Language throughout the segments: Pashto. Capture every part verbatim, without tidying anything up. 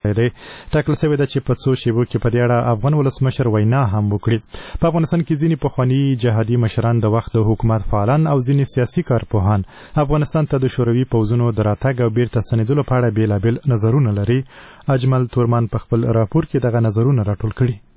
دی ټاکل شوې ده چې په څو شیبو کې په دې اړه افغان ولسمشر وینا هم وکړي. په افغانستان کې ځینې پخواني جهادي مشران د وخت د حکومت فعالان او ځینې سیاسي کارپوهان افغانستان ته د شوروي پوځونو د راتګ او بیرته ستنېدلو په اړه بېلابېل نظرونه لري. اجمل تورمان په خپل راپور کې دغه نظرونه راټول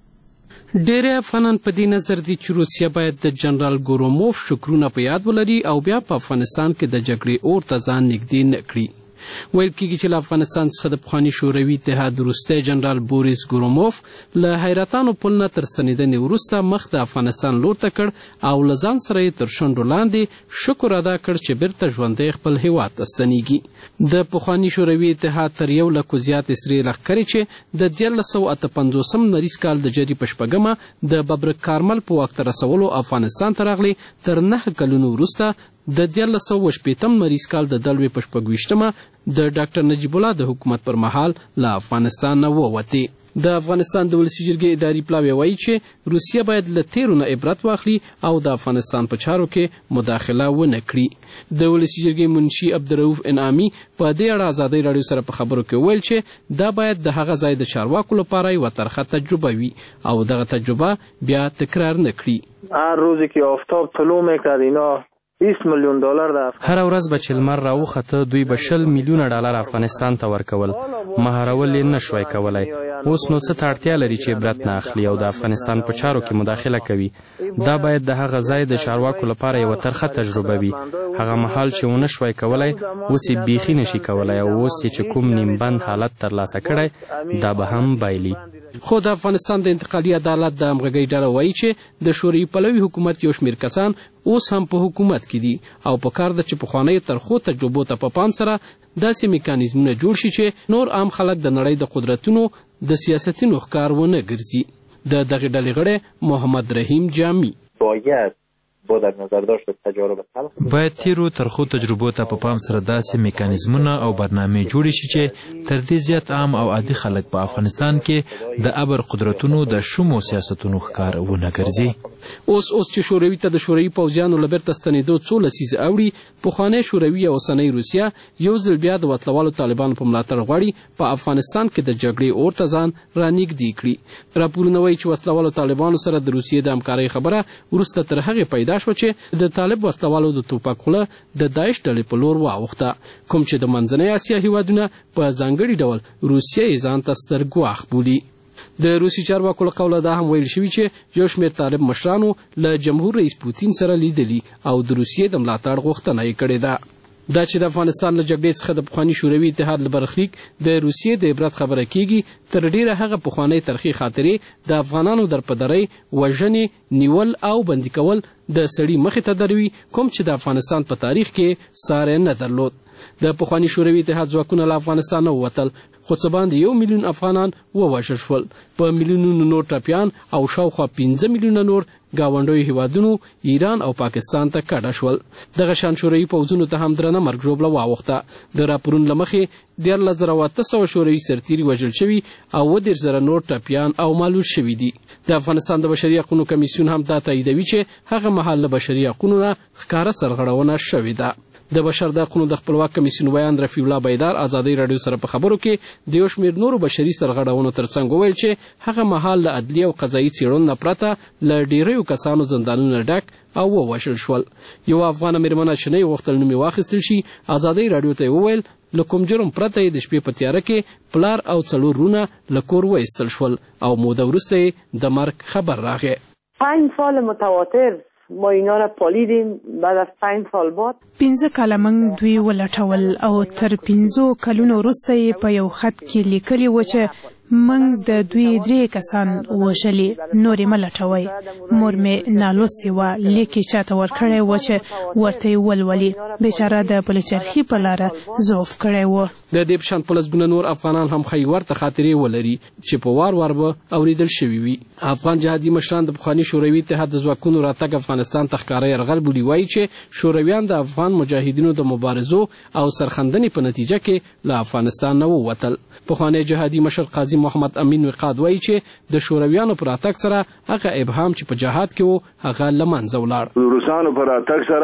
کړي. ډېری افغانان په دې نظر دي چې روسیه باید د جنرال ګوروموف شکرونه په یاد ولري او بیا په افغانستان کې د جګړې اور ته ځان نږدې نه کړي. ویل کېږي چې له افغانستان څخه د پخواني شوروي اتحاد وروستی جنرال بوریس ګوروموف له حیرتانو پل نه تر ستنېدنې وروسته مخ د افغانستان لور ته کړ او له ځان سره یې تر شونډو لاندې شکر ادا کړ چې بیرته ژوندی خپل هیواد ته ستنېږي. د پخواني شوروي اتحاد تر یو لکو زیاتې سرې لښکرې چې د دیارلس سوه اته پنځوسم نریز کال د جري په شپږمه د ببرک کارمل په واک ته رسولو افغانستان ته راغلي، تر نهه کلونو وروسته د دیارلس سوه شپېتم نریز کال د دلوې په شپږویشتمه د ډاکټر نجیب الله د حکومت پر مهال له افغانستان نه ووتې. د افغانستان د ولسي جرګې اداري پلاوی وایي چې روسیه باید له تیرو نه عبرت واخلي او د افغانستان په چارو کې مداخله ونه کړي. د ولسي جرګې منشي عبدالرؤف انعامي په دې اړه ازادۍ راډیو سره په خبرو کې وویل چې دا باید د هغه ځای د چارواکو لپاره یوه ترخه تجربه وي او دغه تجربه بیا تکرار نه کړي. هر روزی که آفتاب طلوع میکرد اینا بیست میلیون دلار ده. هر ورځ به چې لمر راوخته دوی به شل میلیونه ډالر افغانستان ته ورکول، مهارول یې نه شوای کولی. اوس نو څه ته اړتیا لري چې عبرت نه اخلي او د افغانستان په چارو کې مداخله کوي. دا باید د هغه ځای د چارواکو لپاره یوه ترخه تجربه وي. هغه مهال چې ونه شوای کولی اوس یې بیخي نشي کولی او اوس یې چې کوم نیمبند حالت ترلاسه کړی دا به هم بایلي. خو د افغانستان د انتقالي عدالت د همغږۍ ډله وایي چې د شوروي پلوي حکومت یو شمېر کسان اوس هم په حکومت کې دي او په کار ده چې پخوانیو ترخو تجربو ته په پام سره داسې میکانیزمونه جوړ شي چې نور عام خلک د نړۍ د قدرتونو د سیاستونو ښکار ونه ګرځي. د دغې ډلې غړی محمد رحیم جامی باید با در نظر داشت تجارب تلخ باید تیرو ترخو تجربو ته په پام سره داسې میکانیزمونه او برنامې جوړې شي چې تر دې زیات عام او عادي خلک په افغانستان کې د ابر قدرتونو د شومو سیاستونو ښکار ونه ګرځي. اوس اوس چې شوروي ته د شوروي پوځیانو له بیرته ستنېدو څو لسیزې اوړي، پخوانی شوروي او اوسنۍ روسیه یو ځل بیا د وسلوالو طالبانو په ملاتړ غواړي په افغانستان کې د جګړې اور ته ځان رانږدې کړي. راپورونه وایي چې وسلوالو طالبانو سره د روسیې د همکارۍ خبره وروسته تر هغې پیدا شوه چې د طالب وسلوالو د توپک خوله د داعش ډلې په لور واوښته، کوم چې د منځنۍ اسیا هیوادونه په ځانګړي ډول روسیه یې ځان ته سترګواښ بولي. د روسي چارواکو له قوله دا هم ویل شوي چې یو شمېر طالب مشرانو له جمهور رئیس پوتین سره لیدلي او د روسیې د ملاتړ غوښتنه یې کړې ده. دا چې د افغانستان له جګړې څخه د پخواني شوروي اتحاد له برخلیک د روسیې د عبرت خبره کېږي، تر ډېره هغه پخوانۍ ترخې خاطرې د افغانانو درپدرۍ، وژنې، نیول او بندي کول د سړي مخې ته دروي، کوم چې د افغانستان په تاریخ کې ساری نه درلود. د پخواني شوروي اتحاد ځواکونه له افغانستان نه ووتل، خو څه باندې یو میلیون افغانان ووژل شول، په میلیونونو نور ټپیان او شاوخوا پنځه میلیونه نور ګاونډیو هیوادونو ایران او پاکستان ته کډه شول. دغه شان شوروي پوځونو ته هم درنه مرګ ژوبله واوښته. د راپورونو له مخې دیارلس زره او اته سوه شوروي سرتیري وژل شوي او اووه دېرش زره نور ټپیان او معلول شوي دي. د افغانستان د بشري حقونو کمیسیون هم دا تاییدوي چې هغه مهال له بشري حقونو نه ښکاره سرغړونه شوې ده. د بشر د حقونو د خپلواک کمیسیون ویان رفیع الله بیدار ازادۍ راډیو سره په خبرو کې د یو شمېر نورو بشري سرغړونو ترڅنګ وویل چې هغه مهال له عدلي او قضایي څېړنو نه پرته له ډېریو کسانو زندانونه ډک او ووژل شول. یو افغانه مېرمنه چې نه یې غوښتل نوم یې واخیستل شي، ازادۍ راډیو ته یې وویل له کوم جرم پرته یې د شپې په تیاره کې پلار او څلور وروڼه له کور وایستل شول او موده وروسته یې د مرګ خبر راغی. پنج سال متواتر ما اینا را پالیدیم، بعد از پنج سال بعد پنځه کاله موږ دوی ولټول او تر پنځو کلونو وروسته یې په یو خط کې لیکلي و چې موږ د دوی درې کسان وژلي، نور یې مه لټوئ. مور مې نالوستې وه، لیک یې چاته ورکړی و چې ورته یې ولولي. بیچاره د پلچرخي په لاره ضعف کړی و. د دې په شان په لسګونه نور افغانان هم ښایي ورته خاطرې ولري چې په وار وار به اورېدل شوي وي. افغان جهادي مشران د پخواني شوروي اتحاد د ځواکونو راتګ افغانستان ته ښکاره یرغل بولي، وایي چې شورویان د افغان مجاهدینو د مبارزو او سرښندنې په نتیجه کې له افغانستان نه ووتل. پخوانی جهادي مشر قاضي محمد امین وقاد وایي چې د شورویانو په راتګ سره هغه ابهام چې په جهاد کې و هغه له منځه ولاړ. روسانو په راتګ سره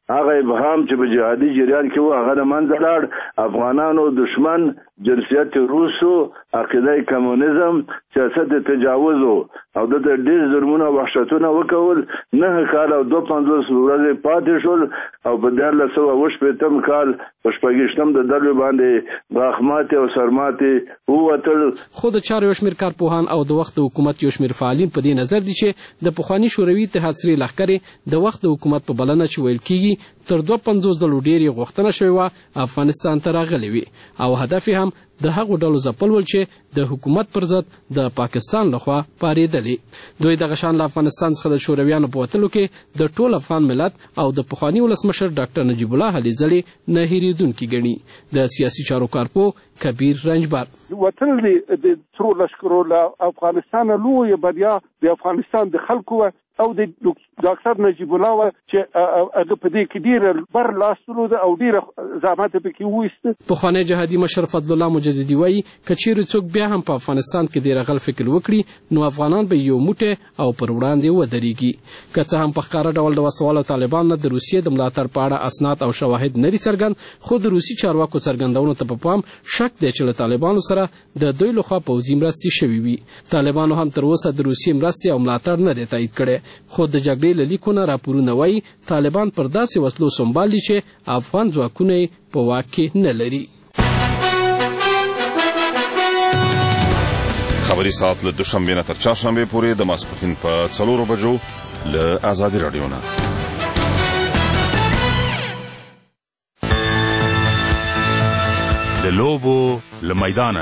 هغه ابهام چې په جهادي جریان کې و هغه د منځه لاړ. افغانانو دشمن جنسیت روسو، عقیده کمونیزم، سیاست تجاوز او د ډېر ظلمونه او وحشتونه وکول. نه کال او دوه پنځوس ورځې پاتې شول او په دیارلس سوه اوه شپېتم کال په شپږویشتم د دلو باندې غاښماتې او سرماتې ووتل. خو د چارو یو شمېر کارپوهان او د وخت د حکومت یو شمېر فعالین په دې نظر دي چې د پخواني شوروي اتحاد سرې لښکرې د وخت د حکومت په بلنه چې ویل کېږي تر دوه پنځوس ځلو ډېرې غوښتنه شوې وه افغانستان ته راغلې وي او هدف یې هم د هغو ډلو ځپل ول چې د حکومت پر ضد د پاکستان لخوا پارېدلې. دوی دغه شان له افغانستان څخه د شورویانو په وتلو کې د ټول افغان ملت او د پخواني ولسمشر ډاکټر نجیب الله علي ځلې نه هېرېدونکي ګڼي. د سیاسي چارو کارپوه کبیر رنجبر وتل د سرو لښکرو له افغانستانه لویه بریا د افغانستان د خلکو او د ډاکټر نجیب الله چې هغه په دې کې ډېره بر لاس درلود او ډېره زحمت پکې وایسته. پخوانی جهادي مشر فضل الله مجددي وایي که چیرې څوک بیا هم په افغانستان کې د یرغل فکر وکړي نو افغانان به یو موټی او پر وړاندې ودرېږي. که څه هم په ښکاره ډول د وسوالو طالبان نه د روسیې د ملاتړ په اړه اسناد او شواهد نه دي څرګند، خو د روسي چارواکو څرګندونو ته په پام شک دی چې له طالبانو سره د دوی لخوا پوځي مرستې شوې وي. طالبانو هم تر اوسه د روسیې مرستې او ملاتړ نه دی تایید کړی، خو د جګړې له لیکونه راپورونه وایي طالبان پر داسې وسلو سنبال دي چې افغان ځواکونه یې په واک کې نه لري. خبري ساعت له دوشنبې نه تر چهارشنبې پورې د ماسپښین په څلورو بجو له ازادي راډیو نه. د لوبو له میدانه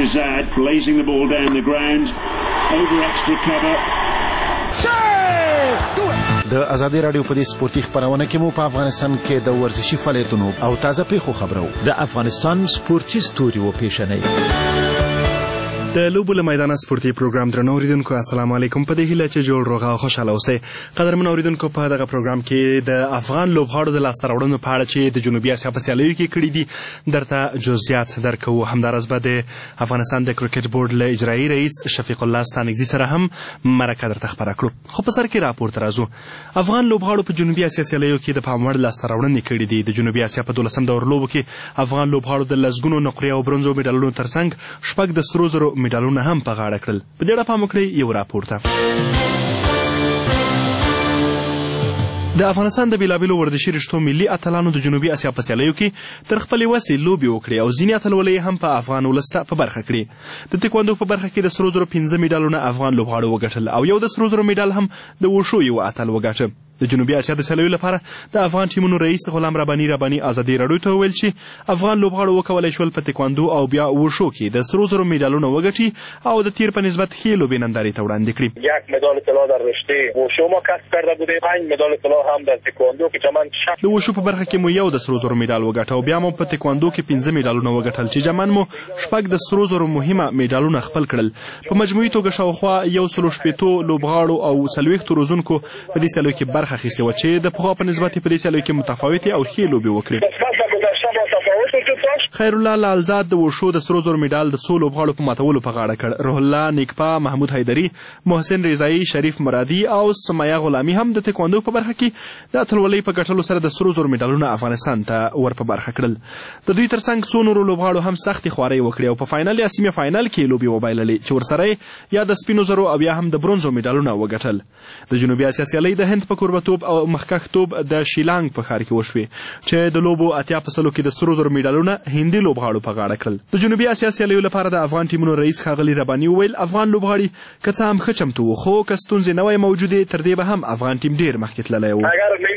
د ازادي راډیو په دې سپورتي خبرونه کې مو په افغانستان کې د ورزشي فعالیتونو او تازه پیښو خبرو. د افغانستان سپورتي ستوري و پیشنې د لوبو له میدانه سپورتي پروګرام درنو اوریدونکو السلام علیکم. په دې هیله چې جوړ روغه او خوشاله اوسئ. قدرمن اوریدونکو په دغه پروګرام کې د افغان لوبغاړو د لاسته راوړنو په اړه چې د جنوبي اسیا په سیالیو کې کړي دي درته جزئیات درکوو. همداراز به د افغانستان د کرکټ بورډ له اجرایي رئیس شفیق الله ستانکزي سره هم مرکه درته خبره کړو. خو په سر کې راپور ته راځو. افغان لوبغاړو په جنوبي اسیا سیالیو کې د پام وړ لاسته راوړنې کړي دي. د جنوبي اسیا په دولسم دور لوبو کې افغان لوبغاړو د لسګونو نقرې او برونزو میډالونو ترڅنګ شپږ د سرو زرو میډالونه هم په غاړه کړل. په دې اړه پام وکړئ یو راپور ته. د افغانستان د بیلابیلو ورزشي رشتو ملي اتلانو د جنوبي اسیا په سیالیو کې تر خپلې وسې لوبې وکړې او ځینې اتلولۍ هم په افغان ولس ته په برخه کړې. د تکواندو په برخه کې د سرو زرو پنځه میډالونه افغان لوبغاړو وګټل او یو د سرو زرو میډال هم د وشو یو اتل وګاټه. د جنوبي اسیا د سیالیو لپاره د افغان ټیمونو رئیس غلام رباني رباني ازادي راډیو ته وویل چې افغان لوبغاړو وکولی شول په تکواندو او بیا وشو کې د سرو زرو میډالونه وګټي او د تیر په نسبت ښې لوبې نندارې ته وړاندې کړي. یک مدال طلا در رشته وشو ما کسب کرده بودیم، پنج مدال طلا هم در تکواندو که جمن شش. د وشو په برخه کې مو یو د سرو زرو میډال وګټه او بیا مو په تکواندو کې پنځه میډالونه وګټل چې جمن مو شپږ د سرو زرو مهمه میډالونه خپل کړل. په مجموعي توګه شاوخوا یو سلو شپېتو لوبغاړو او څلوېښتو روزونکو په دې سیالیو کې برخه اخیستې وه چې د پخوا په نسبت په دې سیالیو کې متفاوتې او ښې لوبې وکړې. خیر الله لالزاد د وشو د سرو زرو میډال د څو لوبغاړو په ماتولو په غاړه کړ. روح الله نیکپا، محمود حیدري، محسن رضایي، شریف مرادي او سمیه غلامي هم د تکواندو په برخه کې د اتلولۍ په ګټلو سره د سرو زرو میډالونه افغانستان ته ور په برخه کړل. د دوی ترڅنګ څو نورو لوبغاړو هم سختې خوارۍ وکړې او په فاینل یا سیمه فاینل کې لوبې وبایللې چې ورسره یا د سپینو زرو او یا هم د برونزو میډالونه وګټل. د جنوبي اسیا سیالۍ د هند په کوربهتوب او مخکښتوب د شیلانګ په ښار کې وشوې چې د لوبو اتیا په سلو کې د سرو زرو میډالونه هندي لوبغاړو په غاړه کړل. د جنوبي اسیا سیالیو لپاره د افغان ټیمونو رئیس ښاغلي رباني وویل افغان لوبغاړي که څه هم ښه چمتو وو خو که ستونزې نه وای موجودې تر دې به هم افغان ټیم ډېر مخکې تللی و.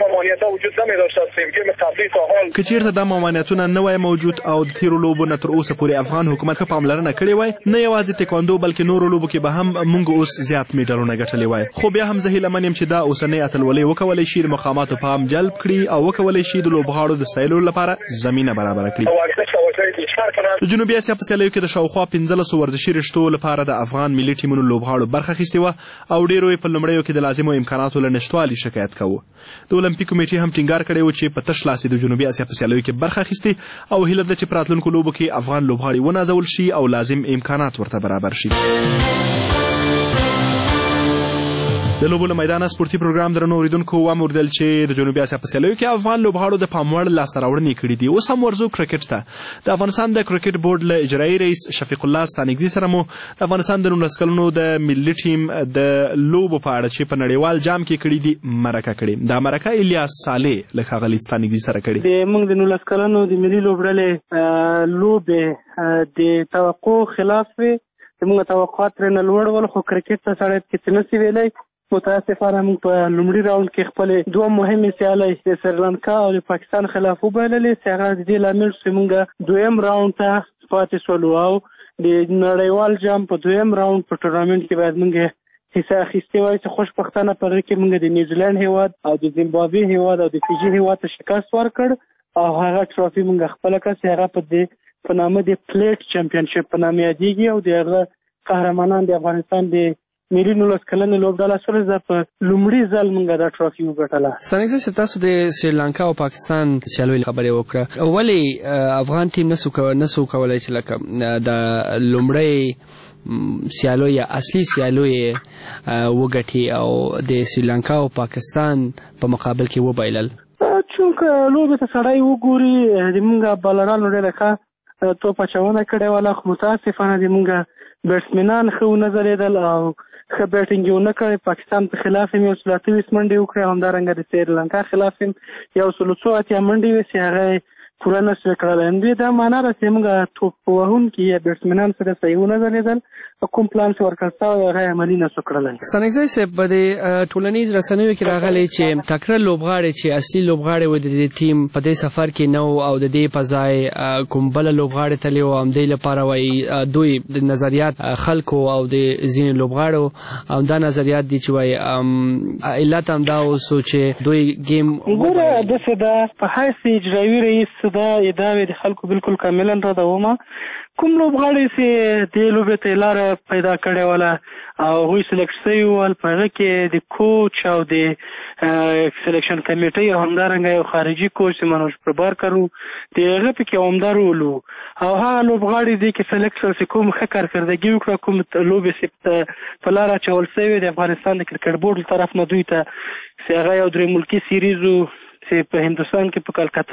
که چیرته دا ممانعتونه نه وای موجود او د تېرو لوبو نه تر اوسه پورې افغان حکومت ښه پاملرنه کړې وای نه یوازې تکواندو بلکې نورو لوبو کې به هم موږ اوس زیات میډالونه ګټلي وای. خو بیا هم زه هیله من یم چې دا اوسنۍ اتلولۍ وکولی شي د مقاماتو پام جلب کړي او وکولی شي د لوبغاړو د ستایلو لپاره زمینه برابره کړي. د جنوبي اسیا په سیالیو کې د شاوخوا پنځلسو ورزشي رشتو لپاره د افغان ملي ټیمونو لوبغاړو برخه اخیستې وه او ډېرو یې په لومړیو کې د لازمو امکاناتو له نشتوالي شکایت کوه. د اولمپیک کمیټې هم ټینګار کړی و چې په تش لاس د جنوبي اسیا په سیالیو کې برخه اخیستې او هیله ده چې په راتلونکو لوبو کې افغان لوبغاړي ونازول شي او لازم امکانات ورته برابر شي. د لوبو له میدانه سپورتي پروګرام درنو اوریدونکو وموردل چې د جنوبي اسیا په سیالیو کې افغان لوبغاړو د پام وړ لاسته راوړنې کړې دي. اوس هم ورځو کرکټ ته. د افغانستان د کرکټ بورډ له اجرایي رئیس شفیق الله ستانکزي سره مو د افغانستان د نولس کلونو د ملي ټیم د لوبو په اړه چې په نړیوال جام کې کړي دي مرکه کړې. دا مرکه الیاس صالح له ښاغلي ستانکزي سره کړې. د موږ د نولس کلونو د ملي لوبډلې لوبې د توقع خلاف وي. موږ توقعات ترېنه لوړ ول، خو کرکټ ته سړی پکې نشي ویلی. متاسفانه موږ په لومړي راوند کې خپلې دوه مهمې سیالۍ د سریلانکا او د پاکستان خلاف وبایللې، چې هغه د دې لامل شو موږ دویم راوند ته پاتې شولو او د نړیوال جام په دویم راوند په ټورنامنټ کې باید موږ حصه اخیستې وای، چې خوشبختانه په هغې کې موږ د نیوزیلینډ هیواد او د زیمبابوې هیواد او د فیجي هیواد ته شکست ورکړ او هغه ټرافي موږ خپله کړه، چې هغه په دې په نامه د پلیټ چمپینشپ په نامه یادېږي او د هغه قهرمانان د افغانستان د ملي نولس کلنې لوبډله شوله. زه په لومړي ځل موږ دا ټرافي وګټله. ستانکزي صاحب، تاسو د سریلانکا او پاکستان سیالیو خبرې وکړه، ولې افغان ټیم نسو نسو کولی چې لکه د لومړی سیالو یا اصلي سیالو یې وګټي او د سریلانکا او پاکستان په مقابل کې وبایلل؟ چونکه لوبې ته سړی وګوري، د موږ بالرانو ډېره ښه توپ اچونه کړې وله، خو متاسفانه د موږ بیټسمنان ښه ونه ځلېدل او ښه بیټینګ یې ونه کړی. پاکستان په خلاف هم یو سل اته ویشت منډې وکړې، همدارنګه د سریلانکا خلاف هم یو سل څو اتیا منډې وې، چې هغه پوره نه شوې کړلی. دوی دا معنا ده چې موږ توپ وهونکي یا بیټسمنان سره صحیح ونه ځلېدل، کوم پلان چې ورکړل شوی هغه یې عملي نه شو کړلی. ستانکزي صاحب، په د ټولنیز رسنیو کې راغلی چې تکړه لوبغاړي چې اصلي لوبغاړي و د دې ټیم په دې سفر کې نه و او د دې په ځای کوم بله لوبغاړي تللی و، همدې لپاره وایي دوی د نظریات خلکو او د ځینې لوبغاړو همدا نظریات دي چې وایي علت همدا اوسو چې دوی گیم ګوره داسې ده. په حیث اجرایي رئیس دا ادعاوې د خلکو بالکل کاملا ردومه. کوم لوبغاړي چې دې لوبې ته لاره پیدا کړې وله او هغوی سلیکټ شوي ول، په هغه کې د کوچ او د سلیکشن کمیټۍ او همدارنګه یو خارجي کوچ چې منوج پربارکر و، د هغه پکې عمده رول و او هغه لوبغاړي دې کې سلیکټ شول چې کوم ښه کارکردګي وکړه، کوم لوبې چې په لاره اچول شوې د افغانستان د کرکټ بورډ له طرف نه دوی ته، چې هغه یو درې ملکي سیریز و چې په هندوستان کې په کلکته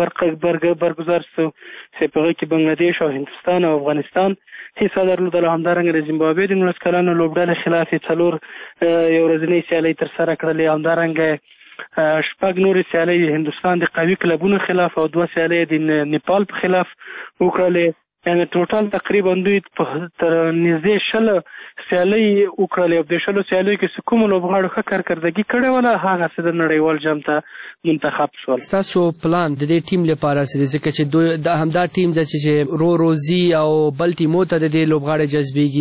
کې برګزار شو، چې په هغه کې بنګلادیش او هندوستان او افغانستان حصه درلودله. همدارنګه د زیمبابوې د نولس کلنو لوبډلې خلاف یې څلور یو ورځنۍ سیالۍ ترسره کړلې. همدارنګه شپږ نورې سیالۍ د هندوستان د قوي کلبونو خلاف او دوه سیالۍ د نیپال په خلاف وکړلې. یعنې ټوټل تقریبا دوی تر نږدې شله سیالۍ وکړلې او د شلو سیالیو کې چې کومو لوبغاړو ښه کارکردګي کړې وله، هغه څه د نړیوال جام ته منتخب شول. ستاسو پلان د دې ټیم لپاره څه دی؟ ځکه چې دوی همدا ټیم ده چې رو روزي او بل ټیمو ته د دې لوبغاړي جذبېږي